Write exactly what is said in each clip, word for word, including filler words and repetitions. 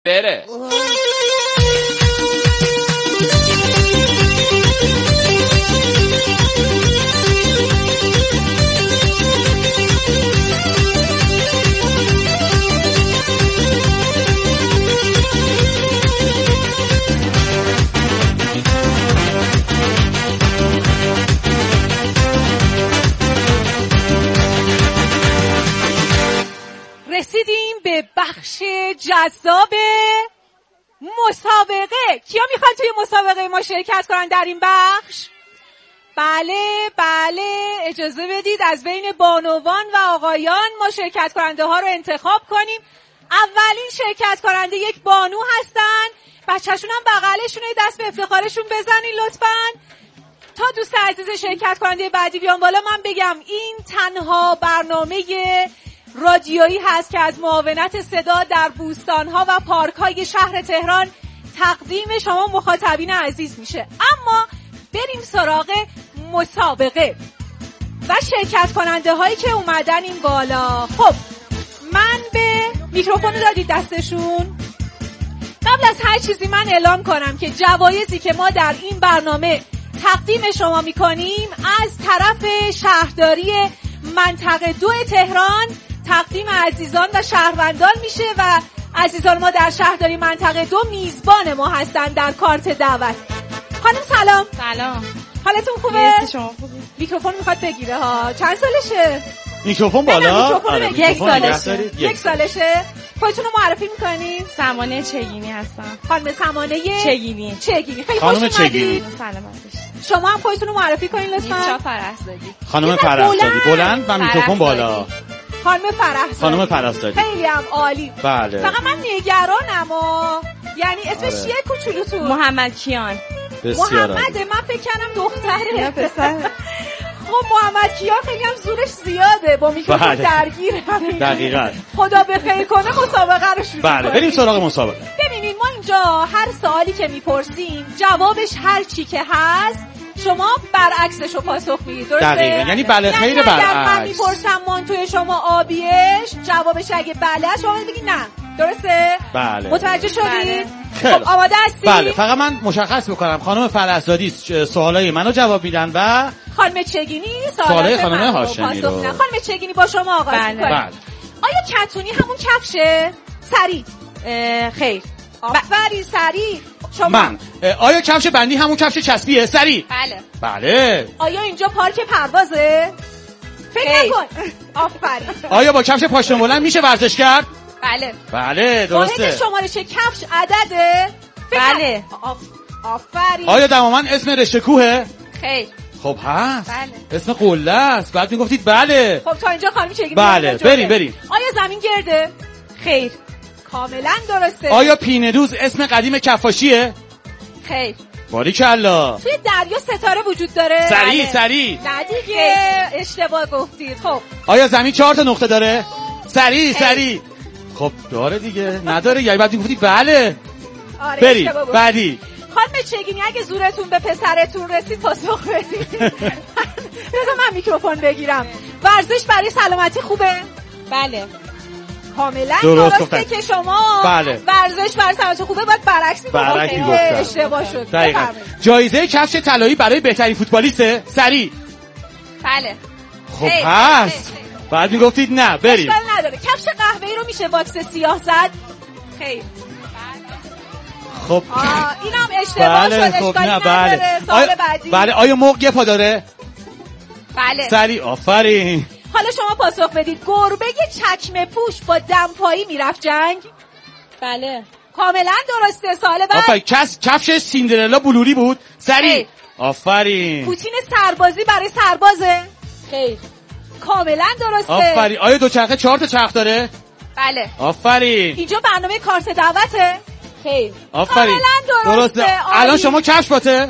بره. رسیدیم به بخش جذاب مسابقه. کیا میخوان توی مسابقه ما شرکت کنن در این بخش؟ بله بله، اجازه بدید از بین بانوان و آقایان ما شرکت کننده ها رو انتخاب کنیم. اولین شرکت کننده یک بانو هستن. بچه‌شون هم بغلشون دست به افتخارشون بزنین لطفاً. تا دوست عزیز شرکت کننده بعدی بیان بالا من بگم این تنها برنامه رادیویی هست که از معاونت صدا در بوستان‌ها و پارک‌های شهر تهران تقدیم شما مخاطبین عزیز میشه. اما بریم سراغ مسابقه و شرکت کننده هایی که اومدن این بالا. خب من به میکروفون دادید دستشون. قبل از هر چیزی من اعلام کنم که جوایزی که ما در این برنامه تقدیم شما میکنیم از طرف شهرداری منطقه دو تهران تقدیم عزیزان و شهروندان میشه و عزیزان ما در شهرداری منطقه دو میزبان ما هستن در کارت دعوت. خانم سلام. سلام. حالتون خوبه؟ شما خوبه؟ میکروفون میخواد بگیره ها. چند سالشه؟ میکروفون بالا. آره یک سالشه. یک سالشه. خودتون رو معرفی میکنین؟ سمانه چگینی هستم. خانم سمانه چگینی. چگینی. خیلی خانم خوش اومدید. سلام عزیز. شما هم خودتون رو معرفی کنین لطفاً. میترا فرهزادی. خانم فرهزادی. بلند و میکروفون بالا. خانم فرهزادی. خانم فرهزادی. خیلی هم عالی. بله. فقط من نگرانم ها. یعنی اسمش آره. چیه کوچولوتون؟ محمد کیان. بسیار محمده. من فکر کردم دختره. نه پسر. خب محمد کیان خیلی هم زورش زیاده با میکروفون بله. درگیره. دقیقاً. خدا به خیر کنه مسابقه رو شروع بله کنیم. بریم سراغ مسابقه. ببینید ما اینجا هر سوالی که میپرسیم جوابش هر چی که هست شما برعکسش رو پاسخ میدید. درسته؟ دقیقاً. یعنی بله خیر یعنی اگر من برعکس. میپرسم مانتوی شما آبیش جوابش اگه بله است شما بگید نه. درسته؟ بله. متوجه شدید؟ بله. خب آماده هستید؟ بله فقط من مشخص بکنم خانم فرهزادی سوالای منو جواب میدن و خانم چگینی سوالای سوالات خانم من رو هاشمی پاسخ رو. میدن. خانم چگینی با شما آغاز بله. می‌کنیم. بله. آیا کتونی همون کفشه؟ سریع. خیر. آفرین سریع. شما من آیا کفش بندی همون کفش چسبیه؟ سریع. بله. بله. آیا اینجا پارک پروازه؟ فکر خیر. نکن. آفرین. آیا با کفش پاشنه بلند میشه ورزش کرد؟ بله. بله واحد درسته. شماره چه کفش عدده؟ فکر بله. نکن. آف... آفرین. آیا دمامن اسم رشته کوهه؟ خیر. خب هست. بله. اسم قله است. بعد میگفتید بله. خب تا اینجا خانم چگینی بله جلوه. بریم بریم. آیا زمین گرده؟ خیر. کاملا درسته. آیا پینه دوز اسم قدیم کفاشیه؟ خیر. باریکلا. توی دریا ستاره وجود داره؟ سریع بله. سریع. نه دیگه اشتباه گفتید. خب آیا زمین چهار تا نقطه داره؟ سریع خیر. سریع. خب داره دیگه. نداره یعنی بعد میگفتید بله. آره بریم اشتباه گفتید. بعدی. خانم چگینی اگه زورتون به پسرتون رسید پاسخ بدید. بذار من میکروفون بگیرم. ورزش برای سلامتی خوبه؟ بله. کاملا درست درسته گفتن. که شما بله. ورزش برای سلامتی خوبه باید برعکس میگفتید. برعکس که میگفتم. اشتباه شد. دقیقاً. بفرمایید. جایزه کفش طلایی برای بهترین فوتبالیسته؟ سریع. بله. خب خیر. هست. بعد میگفتید نه بریم. اشکال نداره. کفش قهوه‌ای رو میشه واکس سیاه زد؟ خیر. خب آه اینم اشتباه شد. بله خب اشکالی نه نداره. بله. سوال آیا بعدی. بله آیا مرغ یه پا داره؟ بله. سریع آفرین. حالا شما پاسخ بدید. گربه چکمه پوش با دمپایی میرفت جنگ؟ بله. کاملا درسته. سال بعد آفرین. کس کفش سیندرلا بلوری بود؟ سریع. خیر. آفرین. پوتین سربازی برای سربازه؟ خیر. کاملا درسته. آفرین. آیا دوچرخه چهار تا چرخ داره؟ بله. آفرین. اینجا برنامه کارت دعوته؟ خیر. آفرین. کاملا درسته. عالی. الان شما کفش باته؟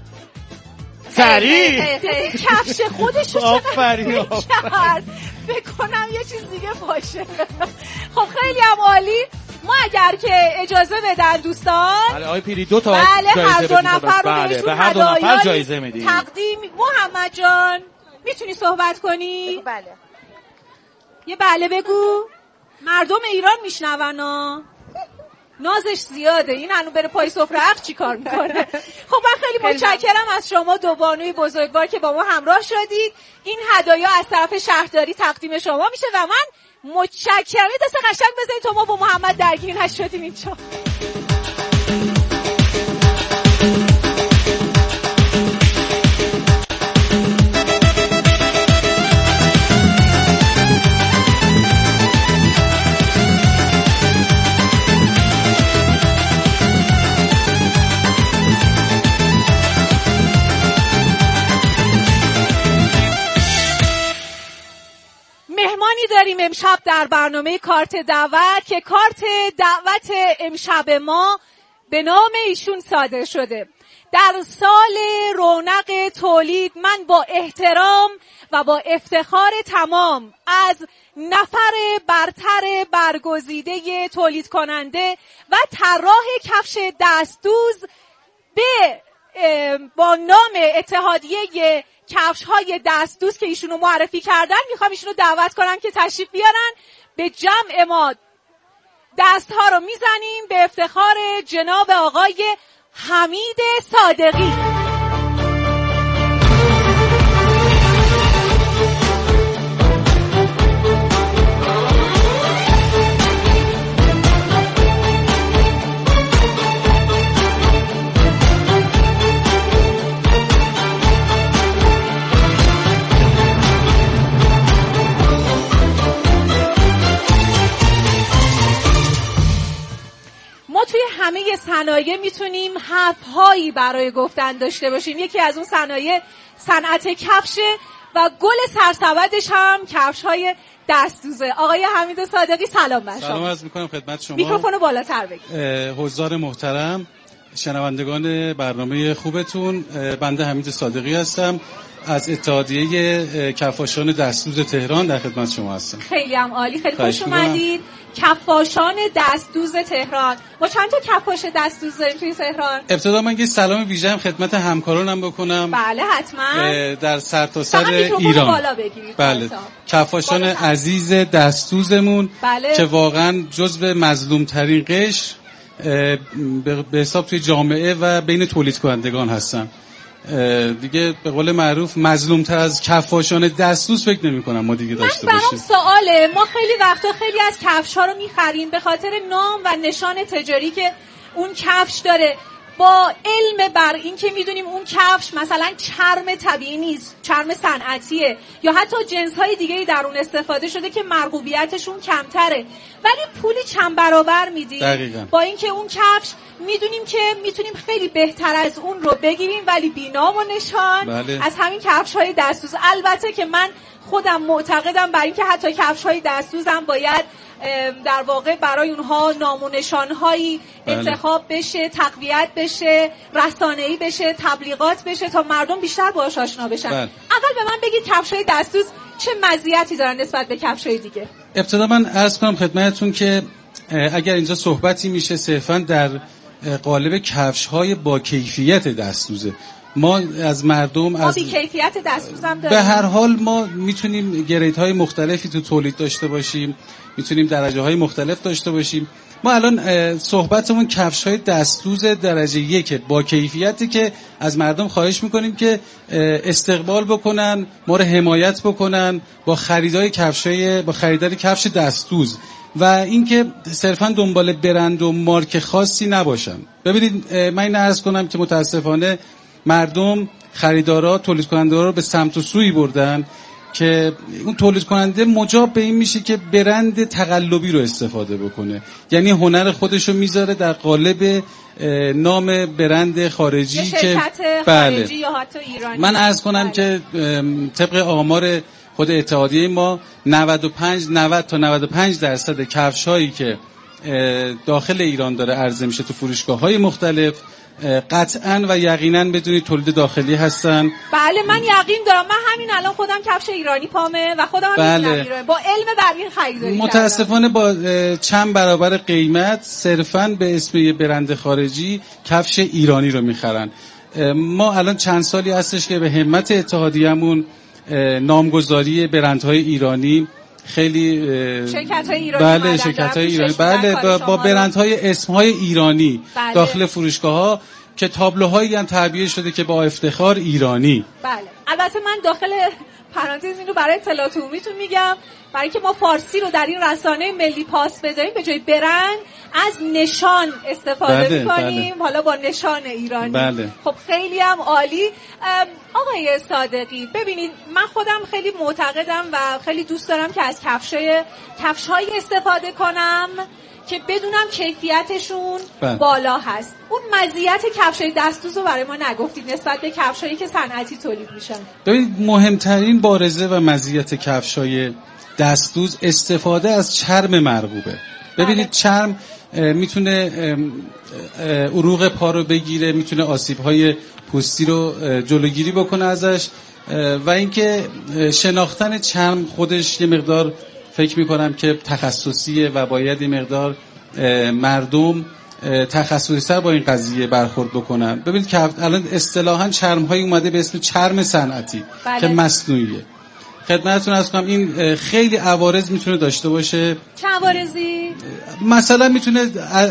سریع. خیر، خیر، خیر. کفش خودشو آفرین، چقدر کرد بکنم یه چیز دیگه باشه. خب خیلی هم عالی. ما اگر که اجازه بدن دوستان بله آقای پیری دو تا بله جایزه هر دو بدید. نفر رو بله بهشون به هر دو نفر هدایایی جایزه میدیم. تقدیم. محمد جان میتونی صحبت کنی؟ بله. یه بله بگو. مردم ایران میشنون ها. نازش زیاده، این هنو بره پای سفره عقل چی کار میکنه. خب من خیلی متشکرم از شما دو بانوی بزرگوار که با ما همراه شدید. این هدایا از طرف شهرداری تقدیم شما میشه و من متشکرم. یه دست قشنگ بزنید تا ما با محمد درگیر نشدیم اینجا. مهمانی داریم امشب در برنامه کارت دعوت که کارت دعوت امشب ما به نام ایشون صادر شده. در سال رونق تولید من با احترام و با افتخار تمام از نفر برتر برگزیده تولید کننده و طراح کفش دستدوز به با نام اتحادیه کفش های دستدوز که ایشونو معرفی کردن میخوام ایشونو دعوت کنم که تشریف بیارن. به جمع ما دست ها رو میزنیم به افتخار جناب آقای حمید صادقی. ما توی همه صنایع میتونیم حرف‌هایی برای گفتن داشته باشیم. یکی از اون صنایع صنعت کفشه و گل سرسبدش هم کفش‌های دستدوزه. آقای حمید صادقی سلام بر شما. سلام عرض می‌کنم خدمت شما. میکروفونو بالاتر بگیر. حضار محترم، شنوندگان برنامه خوبتون، بنده حمید صادقی هستم از اتحادیه کفاشان دستدوز تهران در خدمت شما هستم. خیلی هم عالی، خیلی خوش اومدید. کفاشان دستدوز تهران. ما چند تا کفاش دستدوز داریم توی تهران؟ ابتدا من یه سلام ویژه خدمت همکارانم بکنم. بله حتما. در سرتاسر ایران. بالا بگیرید. بله. کفاشان عزیز دستدوزمون بله. که واقعا جزو مظلوم ترین قشر به حساب توی جامعه و بین تولید کنندگان هستن. دیگه به قول معروف مظلوم‌تر از کفاشان دستدوز فکر نمی‌کنم ما دیگه داشته باشیم. من برام سواله، ما خیلی وقتا خیلی از کفش‌ها رو می‌خریم به خاطر نام و نشان تجاری که اون کفش داره، با علم بر این که میدونیم اون کفش مثلا چرم طبیعی نیست، چرم صنعتیه یا حتی جنس‌های دیگه‌ای در اون استفاده شده که مرغوبیتشون کمتره، ولی پولی چند برابر میدیم. دقیقاً. با اینکه اون کفش میدونیم که میتونیم خیلی بهتر از اون رو بگیریم ولی بی‌نام و نشان. بله. از همین کفش‌های دستدوز. البته که من خودم معتقدم بر اینکه حتی کفش‌های دستدوز هم باید در واقع برای اونها نام و نشان‌هایی انتخاب بشه، تقویت بشه، رسانه‌ای بشه، تبلیغات بشه تا مردم بیشتر باهاش آشنا بشن. بله. اول به من بگید کفش‌های دستدوز چه مزیتی دارن نسبت به کفش‌های دیگه؟ ابتدا من عرض کنم خدمتتون که اگر اینجا صحبتی میشه صرفاً در قالب کفش‌های با کیفیت دستدوزه. ما از مردم از بی کیفیت دستدوز هم داریم. به هر حال ما میتونیم گریدهای مختلفی تو تولید داشته باشیم، میتونیم درجه‌های مختلف داشته باشیم. ما الان صحبتمون کفش‌های دستدوز درجه یک با کیفیتی که از مردم خواهش میکنیم که استقبال بکنن، ما رو حمایت بکنن با خریدای کفش‌های با خریدار کفش دستدوز و اینکه صرفاً دنبال برند و مارک خاصی نباشن. ببینید من این عرض کنم که متاسفانه مردم خریدارا تولید کننده رو به سمت و سوی بردن که اون تولید کننده مجاب به این میشه که برند تقلبی رو استفاده بکنه، یعنی هنر خودش رو میذاره در قالب نام برند خارجی که بله یا حتی ایرانی. من عرض کنم بله. که طبق آمار خود اتحادیه ما نود و پنج نود تا نود و پنج درصد کفش هایی که داخل ایران داره عرضه میشه تو فروشگاه‌های مختلف قطعاً و یقیناً بدونید تولید داخلی هستن. بله من یقین دارم، من همین الان خودم کفش ایرانی پامه و خودم هم بله. ایرانی با علم بر این خریداری متاسفانه با چند برابر قیمت صرفاً به اسم یه برند خارجی کفش ایرانی رو میخرن. ما الان چند سالی هستش که به همت اتحادیه‌مون نامگذاری برندهای ایرانی خیلی شرکت‌های ایرانی بله شرکت‌های ایرانی بله با, با برندهای اسمهای ایرانی بله. داخل فروشگاه‌ها که تابلوهایی هم تعبیه شده که با افتخار ایرانی. بله البته من داخل پرانتز اینو برای اطلاعات عمومیتون میگم، برای که ما فارسی رو در این رسانه ملی پاس بدهیم به جای برند از نشان استفاده بله، میکنیم بله. حالا با نشان ایرانی بله. خب خیلی هم عالی. آقای صادقی ببینید من خودم خیلی معتقدم و خیلی دوست دارم که از کفشای کفش‌هایی استفاده کنم که بدونم کیفیتشون بله. بالا هست. اون مزیت کفشای دستدوز رو برای ما نگفتید نسبت به کفشایی که صنعتی تولید میشن. ببینید مهمترین بارزه و مزیت کفشای دستدوز استفاده از چرم مرغوبه. ببینید بله. چرم میتونه عروق پا رو بگیره، میتونه آسیب‌های پوستی رو جلوگیری بکنه ازش و اینکه شناختن چرم خودش یه مقدار فکر میکنم که تخصصیه و باید این مقدار مردم تخصصی‌تر با این قضیه برخورد بکنن. ببینید که الان اصطلاحاً چرم‌های اومده به اسم چرم صنعتی بله. که مصنوعیه. خدمتتون عرض کنم این خیلی عوارض میتونه داشته باشه. چه عوارضی؟ مثلا میتونه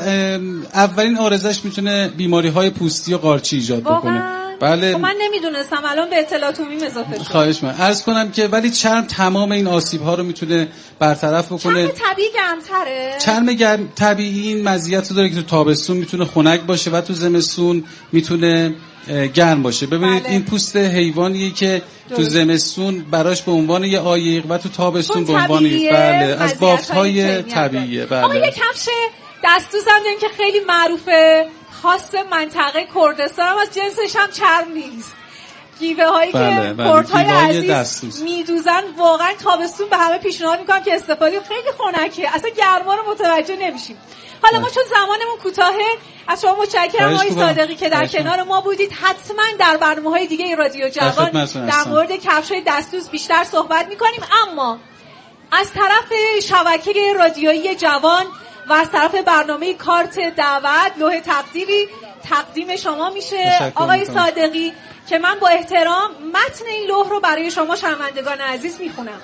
اولین عارضش میتونه بیماری‌های پوستی و قارچی ایجاد بکنه. بله. خب من نمیدونستم الان به اطلاعات عمومی اضافه شد. خواهش می‌کنم. عرض کنم که ولی چرم تمام این آسیب‌ها رو میتونه برطرف بکنه. چرم طبیعی گرم‌تره؟ چرم گرم طبیعی این مزیت رو داره که تو تابستون میتونه خنک باشه و تو زمستون میتونه گرم باشه. ببینید بله. این پوست حیوانیه که تو زمستون براش به عنوان یه عایق و تو تابستون به عنوان بله از بافت‌های طبیعیه. بله. آقا یه کفش دستدوز هم داریم که خیلی معروفه، خاص منطقه کردستان، هم از جنسش هم چرم نیست. گیوه هایی بله، که بله. کردهای عزیز میدوزن واقعا تابستون به همه پیشنهاد میکنم که استفاده خیلی خنکه، اصلا گرما رو متوجه نمیشیم. حالا ما چون زمانمون کوتاهه از شما متشکرم آقای صادقی که در کنار ما بودید. حتما در برنامه‌های دیگه رادیو جوان در مورد کفش‌های دستدوز بیشتر صحبت می‌کنیم، اما از طرف شبکه رادیویی جوان و از طرف برنامه کارت دعوت لوح تقدیری تقدیم شما میشه آقای صادقی که من با احترام متن این لوح رو برای شما شنوندگان عزیز میخونم.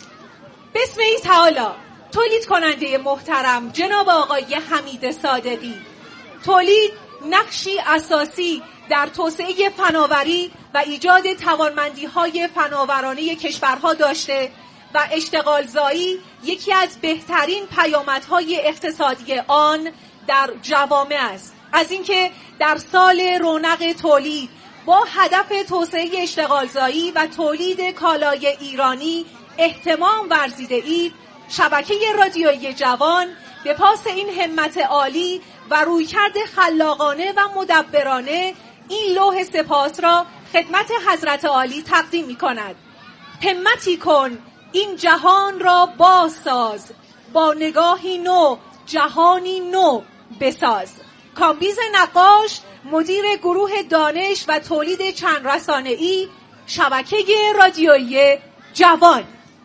بسم الله تعالی. تولید کننده محترم جناب آقای حمید صادقی، تولید نقشی اساسی در توسعه فناوری و ایجاد توانمندی‌های فناورانه کشورها داشته و اشتغالزایی یکی از بهترین پیامدهای اقتصادی آن در جوامع است. از اینکه در سال رونق تولید با هدف توسعه اشتغالزایی و تولید کالای ایرانی اهتمام ورزیده اید، شبکه رادیویی جوان به پاس این همت عالی و رویکرد خلاقانه و مدبرانه این لوح سپاس را خدمت حضرت عالی تقدیم می کند. همتی کن این جهان را بازساز، با نگاهی نو جهانی نو بساز. کامبیز نقاش، مدیر گروه دانش و تولید چند رسانه‌ای، شبکه رادیویی جوان.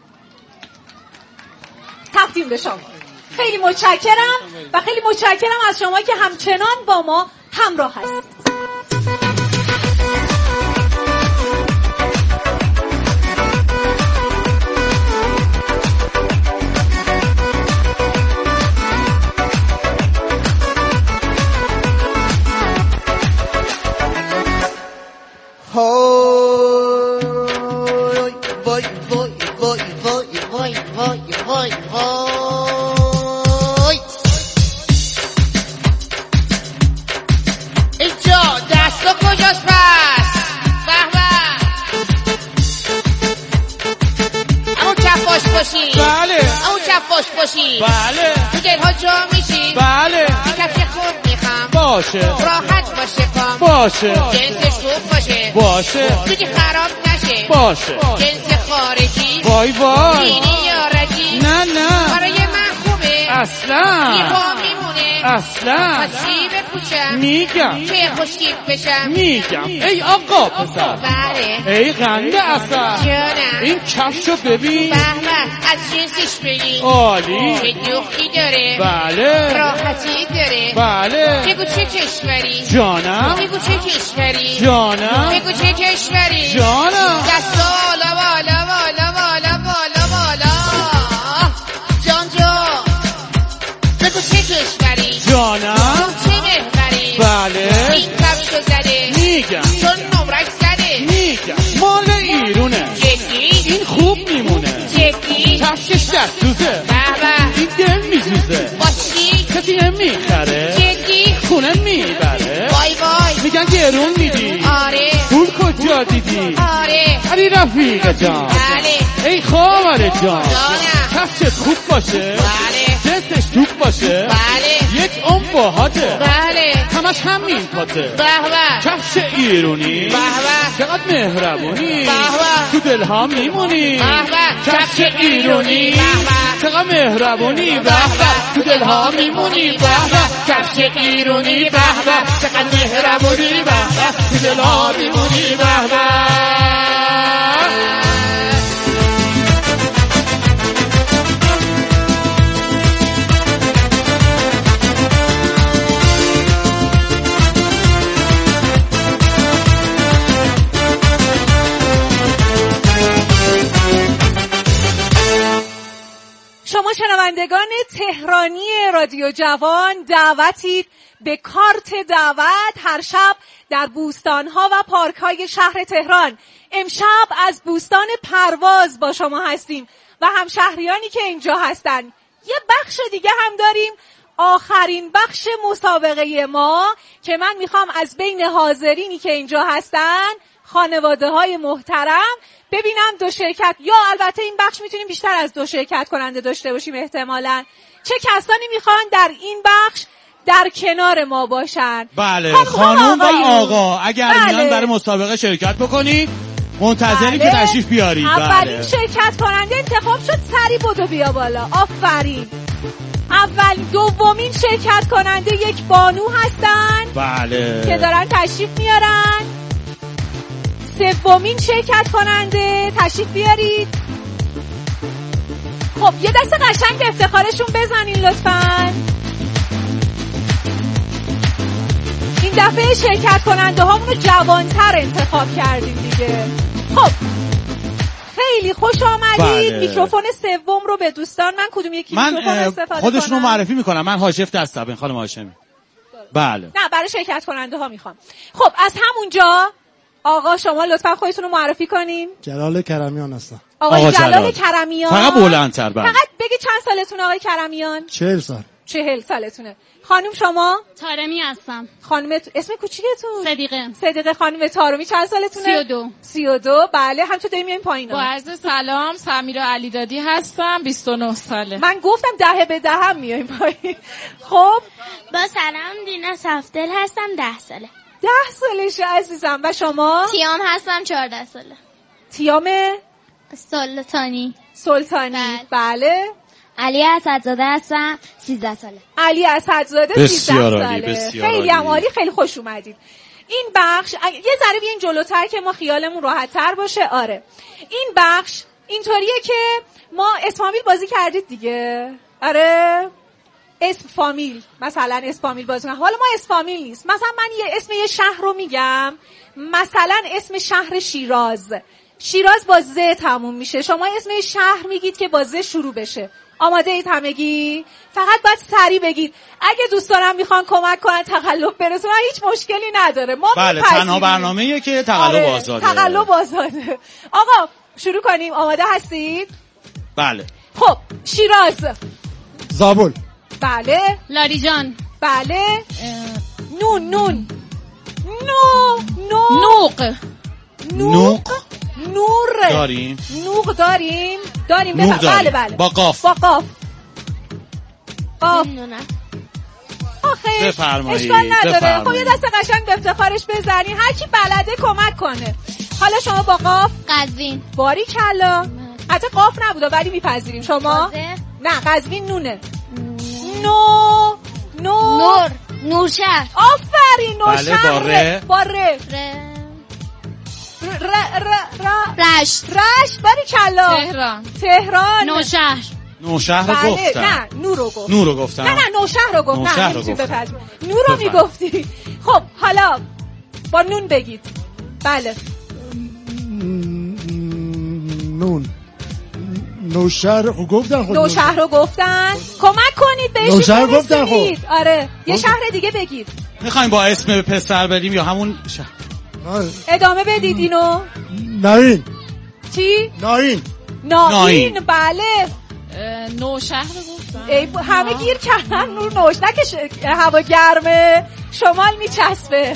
تقدیم به شما. خیلی متشکرم و خیلی متشکرم از شما که همچنان با ما همراه هستید. بله اون کفاش باشی بله تو دلها جا میشی بله کفش خوب میخوام باشه راحت باشه کام باشه جنسش خوب باشه باشه دیگه خراب نشه باشه جنس خارجی وای وای دینی یا رجی نه نه برای من خوبه اصلا میخوام میمونه اصلا پس چی بپوشم میگم که خوشتیب بشم میگم ای آقا پسر بله ای غنده اصلا جانم این کفشو ببین به به از جنسش بگی عالی چه دوختی داره بله راحتی داره بله بگو چه کشوری جانم بگو چه کشوری جانم بگو چه کشوری جانم دستا بالا بالا بالا بالا بالا بالا کفشش دستوزه به به این دل میزوزه با چی؟ کسی نمیخره جدی؟ خونه میبره وای وای میگن گرون میدی آره پول کجا دیدی آره علی رفیق جان بله ای خواهر جان جانم کفشت خوب باشه بله جنسش توپ باشه بله یک اون باهاته بله همش همین پاته به به کفش ایرونی به به چقدر مهربونی به به تو دلها میمونی به به کفش ایرونی به به چقدر مهربونی به به تو دلها میمونی به به کفش ایرونی به به چقدر مهربونی به به تو دلها میمونی به به. شما شنوندگان تهرانی رادیو جوان دعوتید به کارت دعوت هر شب در بوستان‌ها و پارک‌های شهر تهران. امشب از بوستان پرواز با شما هستیم و همشهریانی که اینجا هستن. یه بخش دیگه هم داریم، آخرین بخش مسابقه ما که من میخوام از بین حاضرینی که اینجا هستن، خانواده‌های محترم، ببینم دو شرکت، یا البته این بخش میتونیم بیشتر از دو شرکت کننده داشته باشیم احتمالاً، چه کسانی میخوان در این بخش در کنار ما باشن. بله خانم و آقا اگر بله. میان برای مسابقه شرکت بکنی منتظری بله. که تشریف بیارید. اولین بله. شرکت کننده انتخاب شد، سری بدو بیا بالا. آفرین. اول دومین شرکت کننده یک بانو هستن بله که دارن تشریف میارن. سومین شرکت کننده تشریف بیارید. خب یه دست قشنگ به افتخارشون بزنین لطفاً. این دفعه شرکت کننده هامون رو جوانتر انتخاب کردیم دیگه. خب خیلی خوش آمدید. بله. میکروفون سوم رو به دوستان، من کدوم یکی من میکروفون استفاده خودشون رو کنم؟ معرفی میکنم. من حاشف دستم خانم هاشمی. بله نه برای شرکت کننده ها میخوام. خب از همونجا آقا شما لطفا خودتون رو معرفی کنین. جلال کرمیان هستم. آقا, آقا جلال, جلال کرمیان. فقط بلندتر. بله فقط بگی چند سالتون آقای کرمیان؟ چهل سال. چهل سالتونه. خانم شما؟ تارمی هستم. خانم ت... اسم کوچیکتون؟ صدیقه. صدیقه خانم تارمی چند سالتونه؟ سی و دو. سی و دو. بله همچون داریم میایم پایین. با عرض سلام، سمیرا علیدادی هستم، بیست و نه ساله. من گفتم دهه به دهم میایم پایین. خب با سلام دینا صفدل هستم، ده ساله. ده سالشه عزیزم. و شما؟ تیام هستم، چهارده ساله. تیام سلطانی. سلطانی. بله. بله. علی اسدزاده هستم، سیزده ساله. علی اسدزاده سیزده ساله. بسیار خیلی هم عالی، خیلی خوش اومدید. این بخش اگه... یه ذره بیاین جلوتر که ما خیالمون راحت تر باشه. آره این بخش اینطوریه که ما اسم فامیل بازی کردید دیگه. آره اسم فامیل، مثلا اسم فامیل بازی کنم. حالا ما اسم فامیل نیست، مثلا من یه اسم یه شهر رو میگم، مثلا اسم شهر شیراز. شیراز با ز تموم میشه، شما اسم یه شهر میگید که با ز شروع بشه. آماده اید همگی؟ فقط باید سریع بگید. اگه دوستانم میخوان کمک کنن تقلب برسونن هیچ مشکلی نداره، ما بله تنها برنامه‌ایه که تقلب آره، آزاده. تقلب آزاده. آقا شروع کنیم. آماده هستید؟ بله. خب شیراز. زابل. بله. لاریجان. بله. نون نون نو نو نوق. نوق. نور داریم. نوق داریم. داریم. نوق داریم. بله بله. با قاف. با قاف. قاف. آخه بفرمایید. اشکال نداره. بفرمایید. خب یه دست قشنگ به افتخارش بزنین. هر کی بلده کمک کنه. حالا شما با قاف. قزوین. باری کلا. حتی قاف نبوده ولی میپذیریم. شما؟ نه قزوین نونه. نو نو نور. نورشهر. آفرین. نورشهر. بله با ره. با ره. ر. ر ر ر رشت. رشت. باری کلا. تهران. تهران. نوشهر. نوشهر رو بله. گفتم. نه نور رو گفت. نور رو گفتم. نه نه نوشهر رو گفت. نوشهر نه رو نمیتونی گفتم. بپذیری. نور رو میگفتی. خب حالا با نون بگید. بله. نون. نوشهر رو گفتن. خود نوشهر رو گفتن. کمک کنید بهش. نوشهر گفتن خب. آره یه شهر دیگه بگید. میخوایم با اسم پسر بریم یا همون شهر؟ ادامه بدید اینو. ناین. چی؟ ناین. ناین. ناین. بله. نوشهر گفتم. ای ب... همه گیر کردن نور نوش نه که ش... هوا گرمه شمال میچسبه.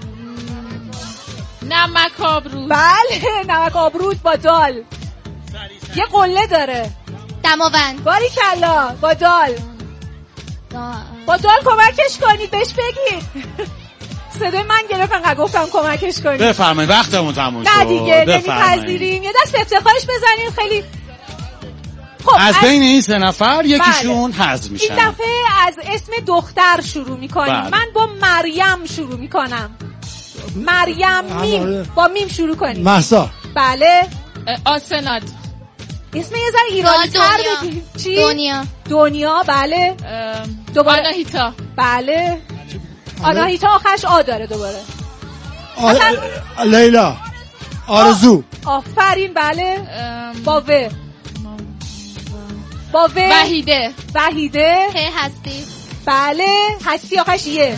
نمک آبرود. بله نمک آبرود با دال. یه قله داره. دماوند. باریکلا با دال. با دال کمکش کنید بهش بگید. صدای من گرفت انقدر گفتم کمکش کنید. بفرمایید وقتمون تموم شد. نه دیگه نمیپذیریم. یه دست افتخارش بزنین خیلی. خب از بین این سه نفر یکیشون بله. حذف میشن. این دفعه از اسم دختر شروع میکنیم. بله. من با مریم شروع میکنم. مریم میم با میم شروع کنیم. مهسا. بله. آسناد. اسم یه ذره ایرانی تر بگیم. چی؟ دنیا. دنیا بله. دوباره آناهیتا. بله. آناهیتا آخرش آ داره دوباره. آ... لیلا. آرزو. آفرین بله. با و. با و. وحیده. وحیده. هی هستی. بله. هستی آخرش یه.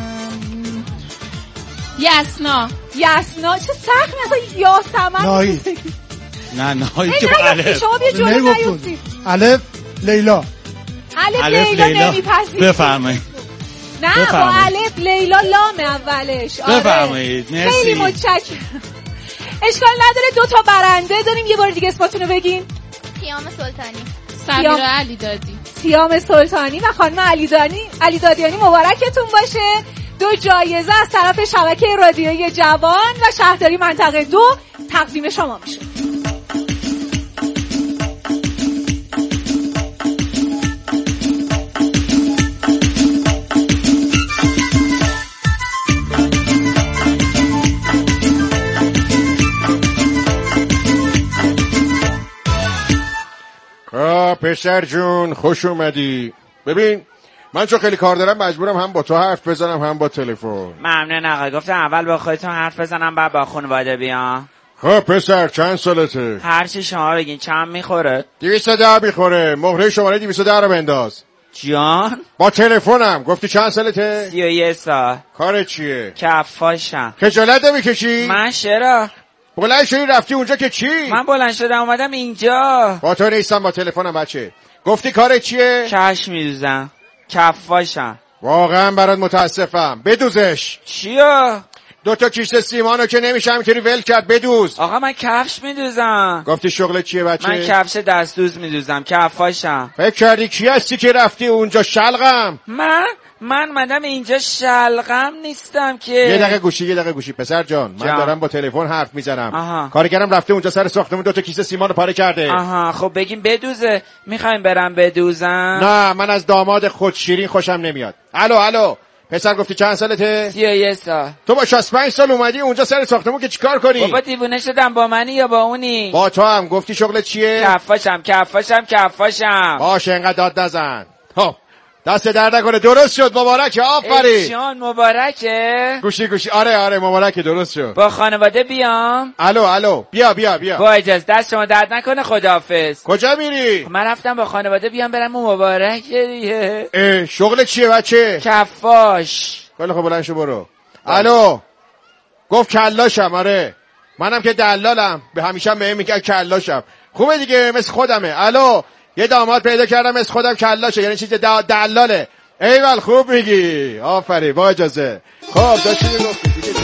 یسنا. یسنا چه سخت مثلا یاسمن. ناهی. نه نهایی که با الف. شما بیا جلو نیفتی. الف لیلا. الف لیلا نمیپذیرید. بفرمایید. نه با الف لیلا لام اولش. آره. بفرمایید. مرسی. خیلی متشکرم. اشکال نداره دو تا برنده داریم. یه بار دیگه اسمتون رو بگین. سیام سلطانی. سمیرا علی دادی. سیام سلطانی و خانم علی دانی علی دادیانی مبارکتون باشه. دو جایزه از طرف شبکه رادیویی جوان و شهرداری منطقه دو تقدیم شما میشه. پسر جون خوش اومدی. ببین من چون خیلی کار دارم مجبورم هم با تو حرف بزنم هم با تلفن. ممنون آقا. گفتم اول با خودتون حرف بزنم بعد با خانواده بیام. خب پسر چند سالته؟ هر چی شما بگین. چند میخوره؟ دویست و ده میخوره. مهره شماره دویست و ده رو بنداز. جان با تلفنم. گفتی چند سالته؟ سی و یک سال. کارت چیه؟ کفاشم. خجالت نمیکشی؟ من چرا؟ بلند شدی رفتی اونجا که چی؟ من بلند شدم اومدم اینجا. با تو نیستم با تلفنم بچه. گفتی کارت چیه؟ کفش میدوزم. کفاشم. واقعا برات متاسفم. بدوزش. چیو؟ دو تا کیسه سیمانو که نمیشه همینطوری ول کرد. بدوز. آقا من کفش میدوزم. گفتی شغل چیه بچه؟ من کفش دستدوز میدوزم. کفاشم. فکر کردی کی هستی که رفتی اونجا شلغم؟ من من مدام اینجا شلغم نیستم که. یه دقیقه گوشی یه دقیقه گوشی پسر جان. من جان. دارم با تلفن حرف میزنم. کارگرم رفته اونجا سر ساختمون دو تا کیسه سیمانو پاره کرده. آها خب بگیم بدوزه. میخوایم برم بدوزم؟ نه من از داماد خود شیرین خوشم نمیاد. الو الو پسر گفتی چند سالته؟ سی و یک سال. تو با شصت و پنج سال اومدی اونجا سر ساختمون که چیکار کنی؟ بابا دیوونه شدم. با منی یا با اونی؟ با تو هم. گفتی شغلت چیه؟ کفاشم کفاشم کفاشم. باشه اینقدر داد نزن. خب دست در نکنه. درست شد. مبارکه. آفرین. جان مبارکه. گوشی گوشی. آره آره مبارکه. درست شد. با خانواده بیام؟ الو الو بیا بیا بیا. با اجازه دست شما درد نکنه. خداحافظ. کجا میری؟ من رفتم با خانواده بیام برم مبارکه دیگه. اه شغل چیه بچه؟ کفاش. خیلی خب بلند شو برو. الو گفت کلاشم. آره منم که دلالم. به همیشه بهم میگن کلاشم. خوبه دیگه مثل خودمه. الو یه داماد پیدا کردم مثل خودم کلاشه. یعنی چیز دلاله. ایول خوب میگی. آفرین. با اجازه. خب داشتی میگفتی دیگه.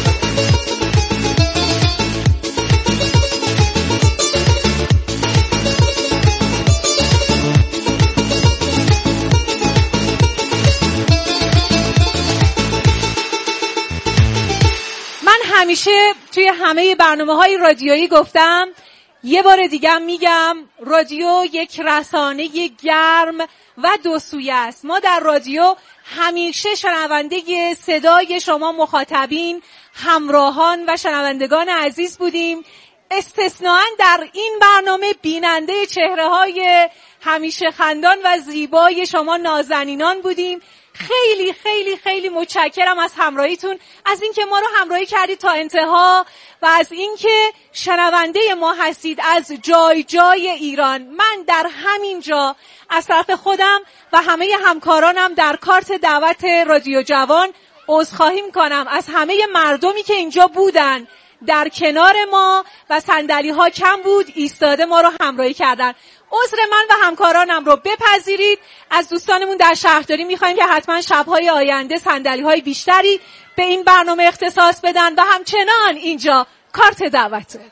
همیشه توی همه برنامه‌های رادیویی گفتم یه بار دیگه میگم رادیو یک رسانه گرم و دو سویه است. ما در رادیو همیشه شنونده صدای شما مخاطبین، همراهان و شنوندگان عزیز بودیم. استثناءً در این برنامه بیننده چهره‌های همیشه خندان و زیبای شما نازنینان بودیم. خیلی خیلی خیلی متشکرم از همراهیتون، از اینکه ما رو همراهی کردید تا انتها و از اینکه شنونده ما هستید از جای جای ایران. من در همین جا از طرف خودم و همه همکارانم در کارت دعوت رادیو جوان عذرخواهی میکنم از همه مردمی که اینجا بودن، در کنار ما و صندلی ها کم بود ایستاده ما رو همراهی کردن. عذر من و همکارانم رو بپذیرید. از دوستانمون در شهرداری میخوایم که حتما شب‌های آینده صندلی‌های بیشتری به این برنامه اختصاص بدن و همچنان اینجا کارت دعوته.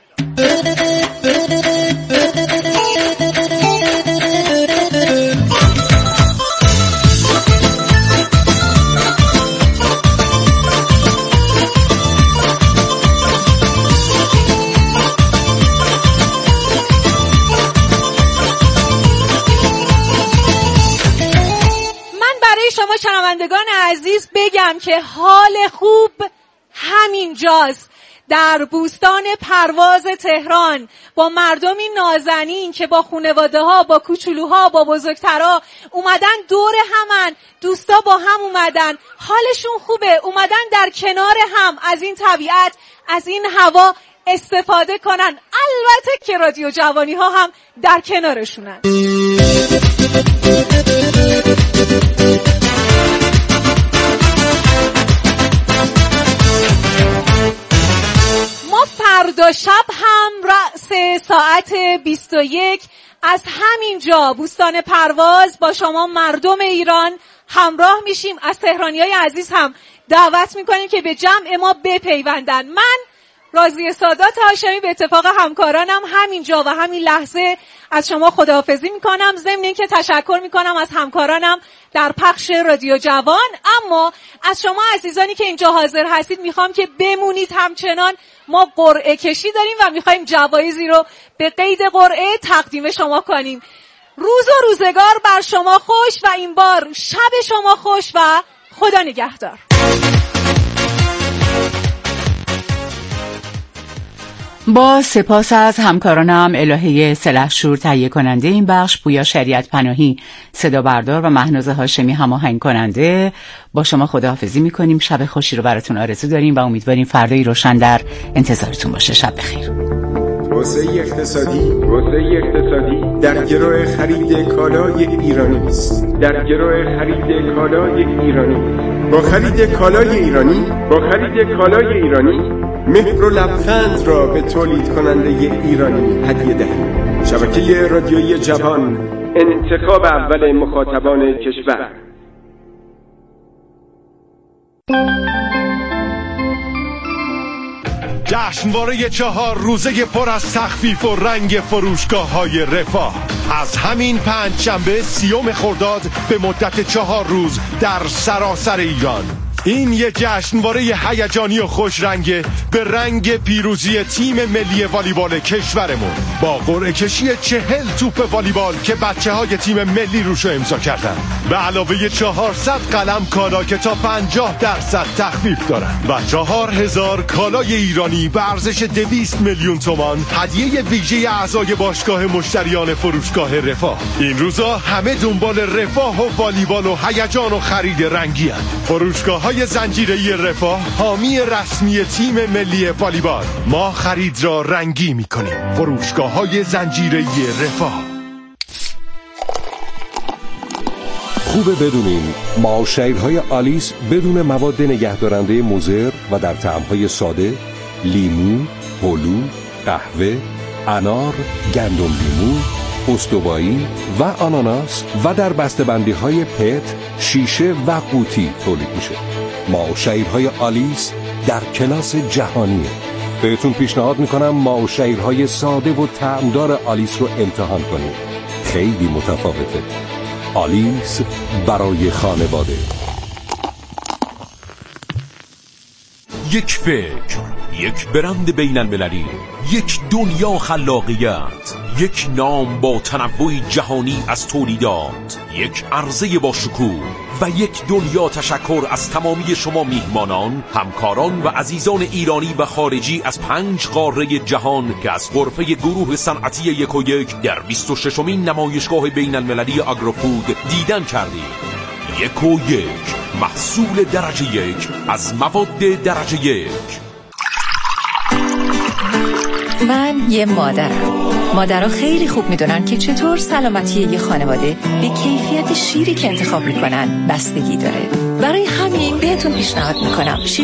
شما شنوندگان عزیز بگم که حال خوب همینجاست، در بوستان پرواز تهران، با مردمی نازنین که با خانواده ها، با کوچولوها، با بزرگترها اومدن دور همن، دوستا با هم اومدن، حالشون خوبه، اومدن در کنار هم از این طبیعت، از این هوا استفاده کنن. البته که رادیو جوانی ها هم در کنارشونن. ما فردا شب هم رأس ساعت بیست و یک از همینجا بوستان پرواز با شما مردم ایران همراه میشیم. از تهرانیای عزیز هم دعوت میکنیم که به جمع ما بپیوندن. من راضیه سادات هاشمی به اتفاق همکارانم همینجا و همین لحظه از شما خداحافظی میکنم، ضمن اینکه تشکر میکنم از همکارانم در پخش رادیو جوان. اما از شما عزیزانی که اینجا حاضر هستید میخوام که بمونید همچنان. ما قرعه کشی داریم و میخوایم جوایزی رو به قید قرعه تقدیم شما کنیم. روز و روزگار بر شما خوش و این بار شب شما خوش و خدا نگهدار. با سپاس از همکارانم الهه سلحشور تهیه کننده این بخش، پویا شریعت پناهی صدا بردار و مهناز هاشمی هماهنگ کننده، با شما خداحافظی میکنیم. شب خوشی رو براتون آرزو داریم و امیدواریم فردایی روشن در انتظارتون باشه. شب بخیر. توسعه اقتصادی توسعه اقتصادی در گروه خرید کالای ایرانی است. در گروه خرید کالای ایرانی با خرید کالای ایرانی با خرید کالای ایرانی مهر و لبخند را به تولید کننده ایرانی هدیه دهید. شبکه رادیویی جوان، انتخاب اول مخاطبان کشور. جشنواره چهار روزه پر از تخفیف و رنگ فروشگاه‌های رفاه از همین پنج شنبه سیوم خرداد به مدت چهار روز در سراسر ایران. این یه جشنواره هیجانی و خوش رنگه به رنگ پیروزی تیم ملی والیبال کشورمون با قرعه کشی چهل توپ والیبال که بچه های تیم ملی روشو امضا کردن، به علاوه چهارصد قلم کالا که تا پنجاه درصد تخفیف دارن و چهار هزار کالای ایرانی به ارزش دویست میلیون تومان هدیه ویژه اعضای باشگاه مشتریان فروشگاه رفاه. این روزا همه دنبال رفاه و والیبال و هیجان و خرید رنگی هن. فروشگاه های زنجیره‌ای رفاه حامی رسمی تیم ملی والیبال. ما خرید را رنگی می‌کنیم. فروشگاه‌های زنجیره‌ای رفاه. خوبه بدونین معاشرهای آلیس بدون مواد نگهدارنده مضر و در طعم‌های ساده، لیمو، هلو، قهوه، انار، گندم لیمو، استوایی و آناناس و در بسته‌بندی‌های پت، شیشه و قوطی تولید میشه. معاشرهای آلیس در کلاس جهانیه. بهتون پیشنهاد میکنم معاشرهای ساده و طعمدار آلیس رو امتحان کنید. خیلی متفاوته. آلیس برای خانواده. یک فکر، یک برند بین المللی، یک دنیا خلاقیت، یک نام با تنوع جهانی از تولیدات، یک عرضه با شکوه و یک دنیا تشکر از تمامی شما میهمانان، همکاران و عزیزان ایرانی و خارجی از پنج قاره جهان که از غرفه گروه صنعتی یک و یک در بیست و ششمین نمایشگاه بین المللی آگروفود دیدن کردید. یک و یک، محصول درجه یک از مواد درجه یک. من یه مادرم. مادرها خیلی خوب میدونن که چطور سلامتی یه خانواده به کیفیت شیری که انتخاب میکنن بستگی داره. برای همین بهتون پیشنهاد میکنم شیر